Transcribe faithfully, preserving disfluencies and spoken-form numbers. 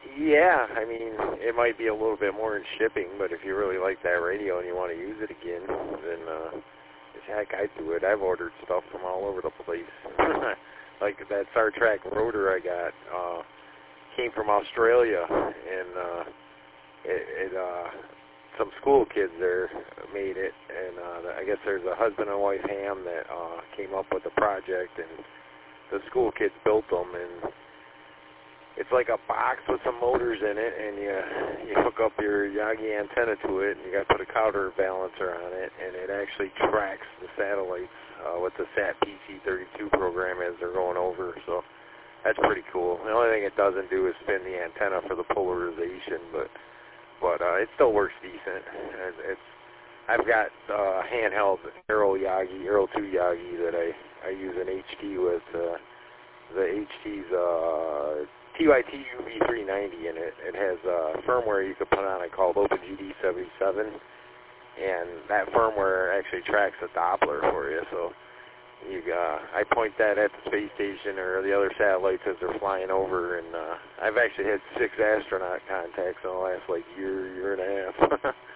Yeah, I mean, it might be a little bit more in shipping, but if you really like that radio and you want to use it again, then uh, heck, I'd do it. I've ordered stuff from all over the place. Like that Star Trek rotor I got uh, came from Australia, and uh, it, it uh, some school kids there made it, and uh, I guess there's a husband and wife ham that uh, came up with the project, and the school kids built them, and it's like a box with some motors in it, and you you hook up your Yagi antenna to it, and you got to put a counterbalancer on it, and it actually tracks the satellites uh, with the Sat P C thirty-two program as they're going over. So that's pretty cool. The only thing it doesn't do is spin the antenna for the polarization, but but uh, it still works decent. And it's I've got uh, handheld Aero Yagi, Aero two Yagi that I I use an H T with. Uh, the H T's uh, T Y T U V three ninety in it. It has uh, firmware you can put on it called OpenGD seventy-seven, and that firmware actually tracks the Doppler for you. So you, uh, I point that at the space station or the other satellites as they're flying over, and uh, I've actually had six astronaut contacts in the last like year, year and a half.